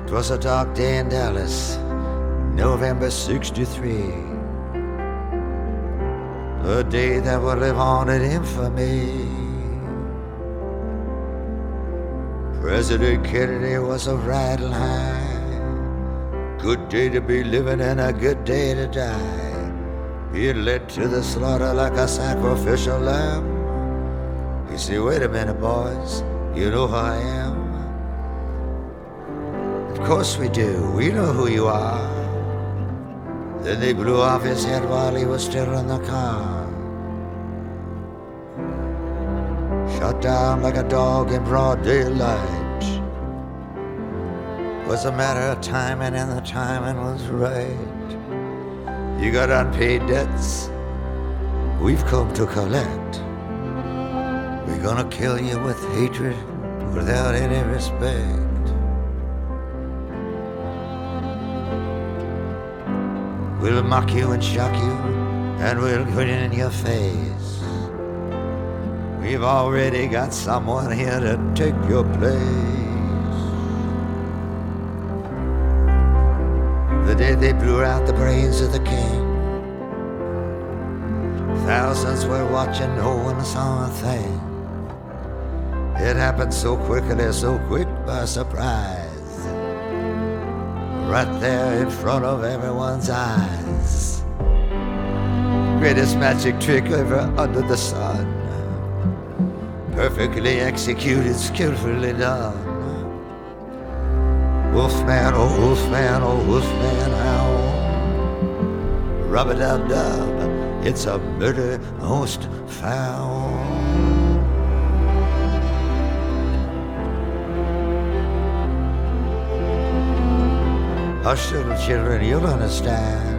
'Twas a dark day in Dallas, November '63, a day that would live on in infamy. President Kennedy was a riding high. Good day to be living and a good day to die. Being led to the slaughter like a sacrificial lamb. You see, wait a minute, boys, you know who I am? Of course we do, we know who you are. Then they blew off his head while he was still in the car. Shot down like a dog in broad daylight. Was a matter of timing, and the timing was right. You got unpaid debts, we've come to collect. We're gonna kill you with hatred without any respect. We'll mock you and shock you, and we'll grin in your face. We've already got someone here to take your place. The day they blew out the brains of the king, thousands were watching, no one saw a thing. It happened so quickly, so quick by surprise. Right there in front of everyone's eyes. Greatest magic trick ever under the sun. Perfectly executed, skillfully done. Wolfman, oh wolfman, oh wolfman, howl. Rub-a-dub-dub, it's a murder most foul. Hush, little children, you'll understand.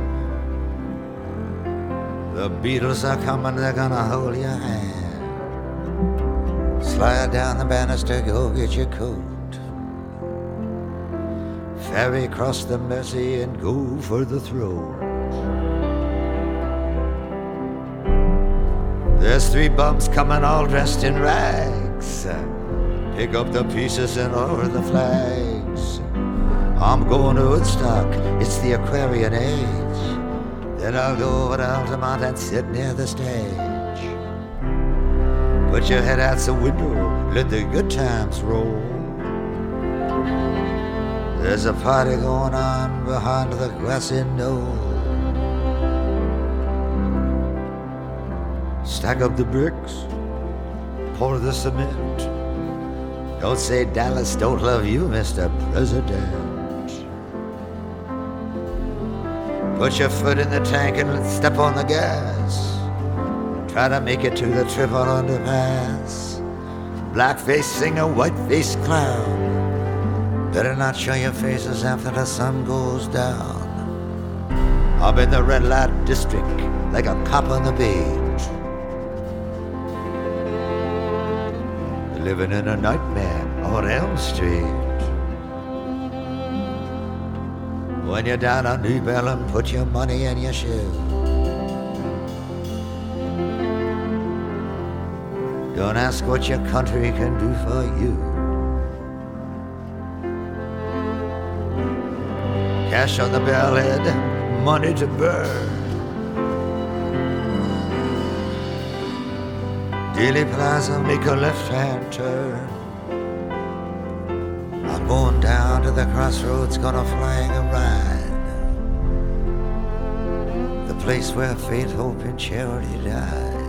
The Beatles are coming, they're gonna hold your hand. Slide down the banister, go get your coat. Ferry across the Mersey and go for the throat. There's 3 bums coming all dressed in rags. Pick up the pieces and lower the flags. I'm going to Woodstock, it's the Aquarian age. Then I'll go over to Altamont and sit near the stage. Put your head out the window, let the good times roll. There's a party going on behind the grassy knoll. Stack up the bricks, pour the cement. Don't say Dallas don't love you, Mr. President. Put your foot in the tank and step on the gas. Try to make it to the triple underpass. Blackface singer, whiteface clown. Better not show your faces after the sun goes down. I'm in the red light district like a cop on the beat. Living in a nightmare on Elm Street. When you're down on New Bellum, put your money in your shoe. Don't ask what your country can do for you. Cash on the bellhead, money to burn. Dealey Plaza, make a left-hand turn. I'm going down to the crossroads, gonna flag a ride. The place where faith, hope, and charity died.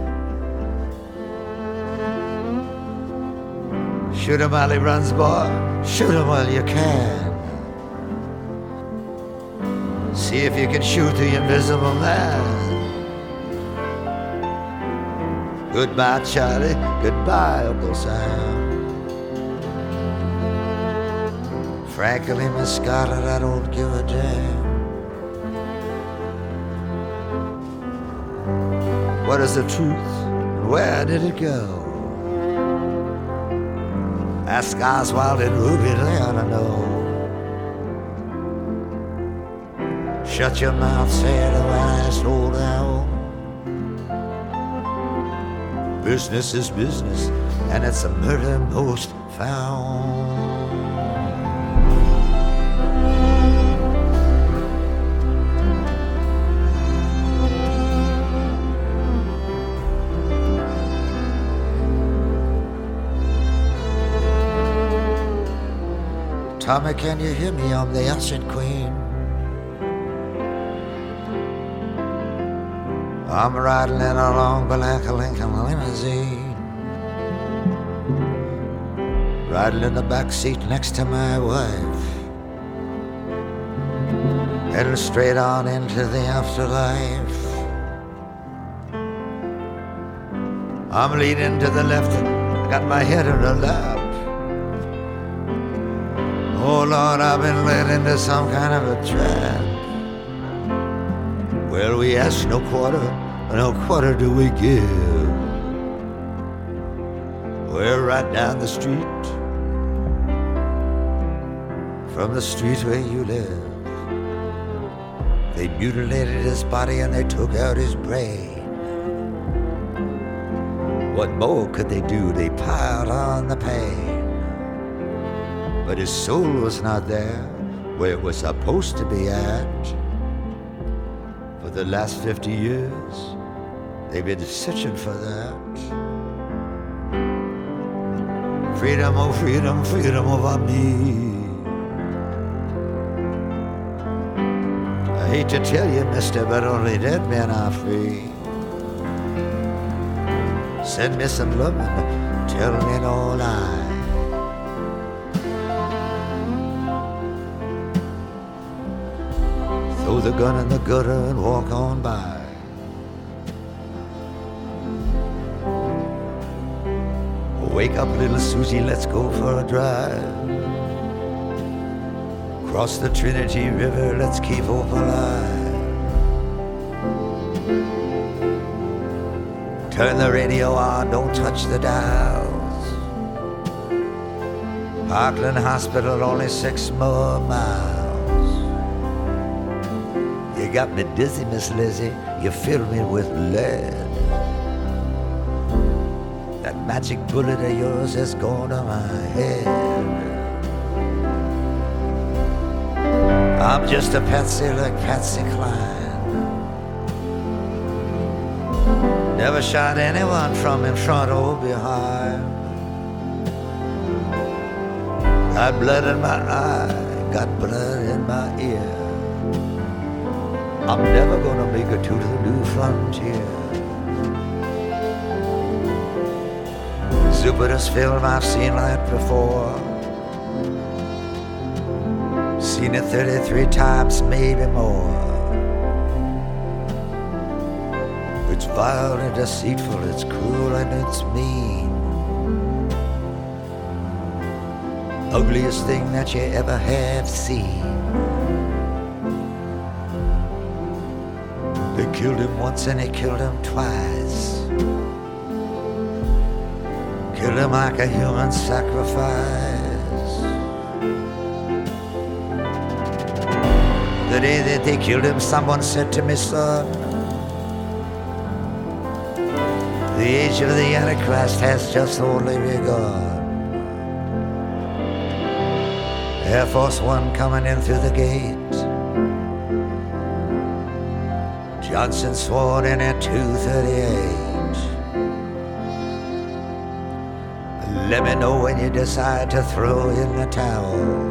Shoot him while he runs, boy, shoot him while you can. See if you can shoot the invisible man. Goodbye, Charlie, goodbye, Uncle Sam. Frankly, Miss Scarlett, I don't give a damn. What is the truth? Where did it go? Ask Oswald and Ruby, they ought to know. Shut your mouth, say it, I slow down. Business is business, and it's a murder most found. Tommy, can you hear me? I'm the Acid Queen. I'm riding in a long black Lincoln limousine, riding in the back seat next to my wife, heading straight on into the afterlife. I'm leaning to the left and got my head in her lap. Oh Lord, I've been led into some kind of a trap. Well, we ask no quarter do we give. We're right down the street from the street where you live. They mutilated his body and they took out his brain. What more could they do? They piled on the pain. But his soul was not there where it was supposed to be at. For the last 50 years, they've been searching for that. Freedom, oh freedom, freedom over me. I hate to tell you, mister, but only dead men are free. Send me some lovin', tell me no lie. Throw the gun in the gutter and walk on by. Wake up, little Susie, let's go for a drive. Cross the Trinity River, let's keep hope alive. Turn the radio on, don't touch the dials. Parkland Hospital, only 6 more miles. You got me dizzy, Miss Lizzie, you fill me with lead. That magic bullet of yours has gone to my head. I'm just a patsy like Patsy Cline. Never shot anyone from in front or behind. Got blood in my eye, got blood in my ear. I'm never gonna make it to the new frontier. Jupiter's film I've seen like before. Seen it 33 times, maybe more. It's vile and deceitful, it's cruel and it's mean. Ugliest thing that you ever have seen. They killed him once and they killed him twice. Killed him like a human sacrifice. The day that they killed him, someone said to me, son, the age of the Antichrist has just only begun. Air Force One coming in through the gate. Johnson sworn in at 2:38. Let me know when you decide to throw in the towel.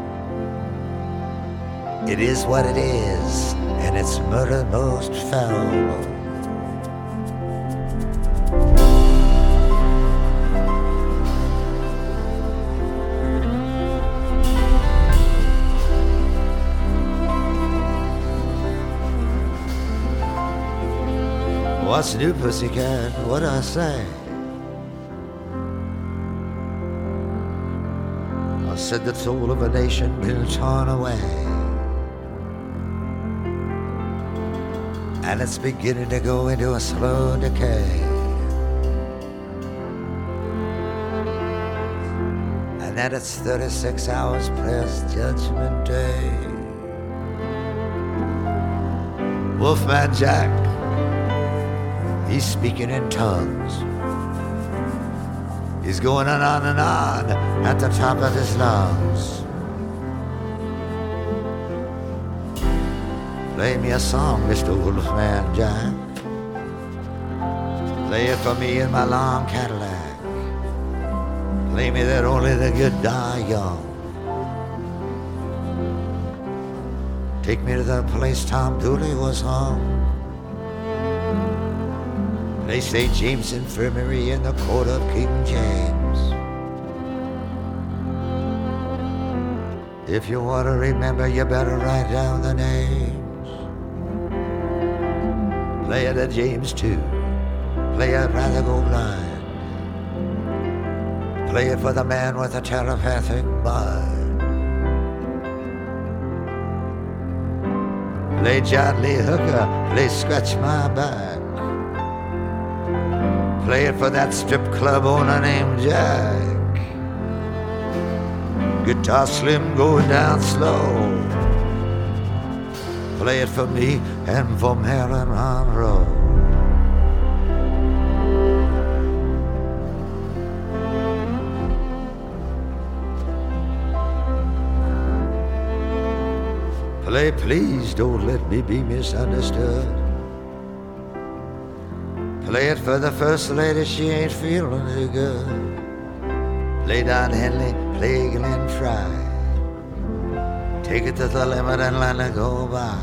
It is what it is, and it's murder most foul. What's new, pussycat? What I say? I said the soul of a nation been torn away, and it's beginning to go into a slow decay. And that it's 36 hours past Judgment Day. Wolfman Jack, he's speaking in tongues. He's going on and on at the top of his lungs. Play me a song, Mr. Wolfman Jack. Play it for me in my long Cadillac. Play me that only the good die young. Take me to the place Tom Dooley was hung. Play St. James Infirmary in the court of King James. If you want to remember, you better write down the names. Play it at James 2. Play it Rather Go Blind. Play it for the man with a telepathic mind. Play John Lee Hooker, play Scratch My Back. Play it for that strip club owner named Jack. Guitar slim going down slow. Play it for me and for Marilyn Monroe. Play Please Don't Let Me Be Misunderstood. Play it for the first lady, she ain't feeling too good. Play Don Henley, play Glenn Fry. Take it to the limit and let it go by.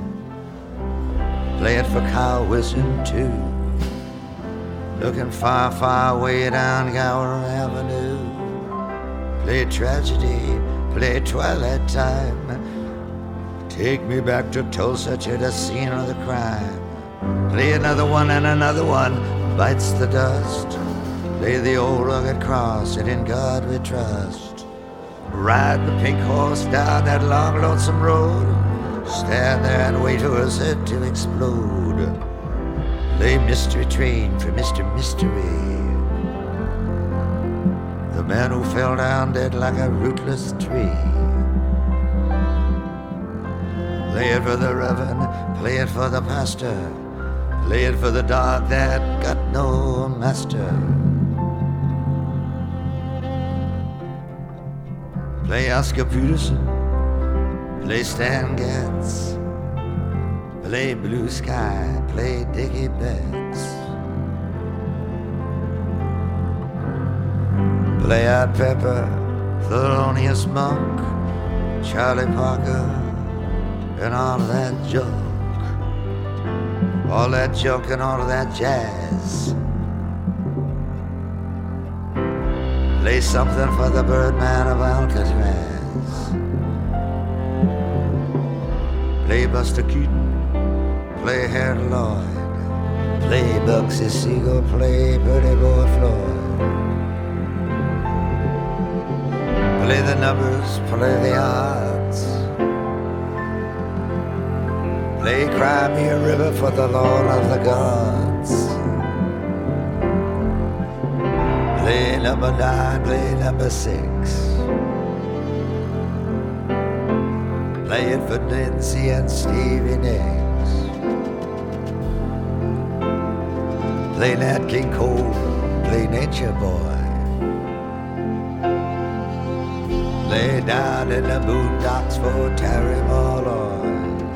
Play it for Kyle Wilson too. Looking far, far way down Gower Avenue. Play Tragedy, play Twilight Time. Take me back to Tulsa to the scene of the crime. Play another one and another one bites the dust. Play the old rugged cross and in God we trust. Ride the pink horse down that long lonesome road. Stand there and wait for his head to explode. Play Mystery Train for Mr. Mystery, the man who fell down dead like a rootless tree. Play it for the reverend, play it for the pastor. Play it for the dog that got no master. Play Oscar Peterson, play Stan Getz. Play Blue Sky, play Dickie Betts. Play Art Pepper, Thelonious Monk, Charlie Parker, and all that junk. All that junk and all that jazz. Play something for the Birdman of Alcatraz. Play Buster Keaton, play Harold Lloyd. Play Bugsy Siegel, play Pretty Boy Floyd. Play the numbers, play the odds. Play Cry Me a River for the Lord of the Gods. Play number 9, play number 6. Play it for Nancy and Stevie Nicks. Play Nat King Cole, play Nature Boy. Play down in the boondocks for Terry Malloy.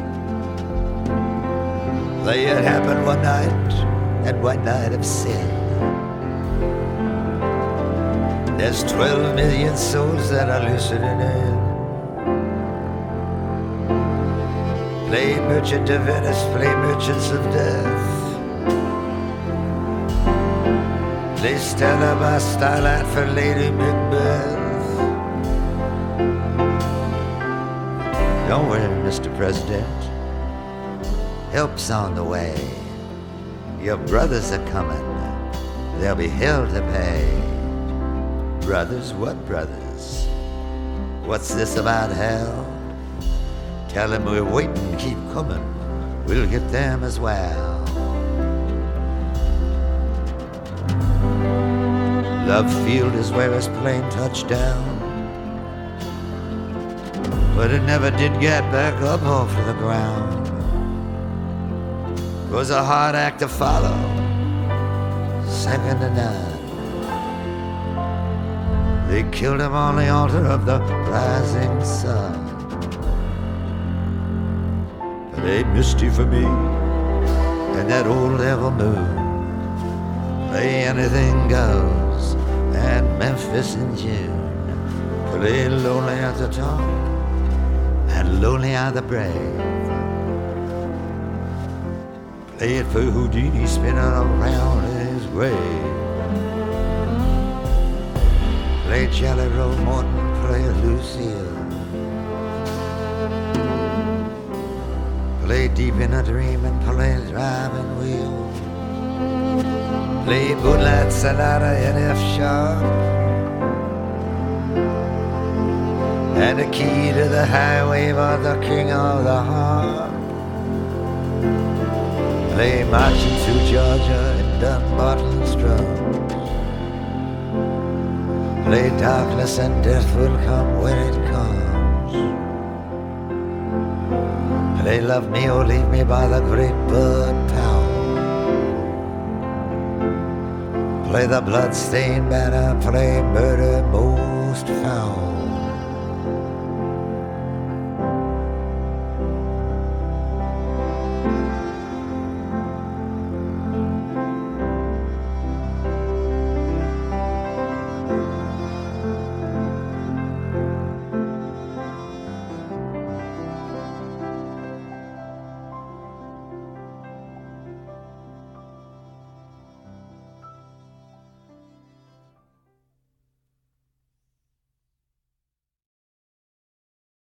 Play It Happened One Night and One Night of Sin. There's 12 million souls that are listening in. Play Merchant of Venice, play Merchants of Death. Play Stella by Starlight for Lady Macbeth. Don't worry, Mr. President. Help's on the way. Your brothers are coming. There'll be hell to pay. Brothers, what brothers? What's this about hell? Tell them we're waiting, keep coming. We'll get them as well. Love Field is where his plane touched down, but it never did get back up off the ground. It was a hard act to follow, second to none. They killed him on the altar of the rising sun. But they Misty for me and that old devil moon. Play Anything Goes and Memphis in June. Play Lonely at the Top and lonely are the brave. Play it for Houdini spinning around in his grave. Play Jelly Roll Morton, play Lucille. Play Deep in a Dream and play Driving Wheel. Play Moonlight Sonata in F sharp. And the key to the highway for the king of the harp. Play Marching Through Georgia in Dunbarton strums. Play Darkness and Death Will Come When It Comes. Play Love Me or Leave Me by the Great Bud Powell. Play the Bloodstained Banner, play Murder Most Foul.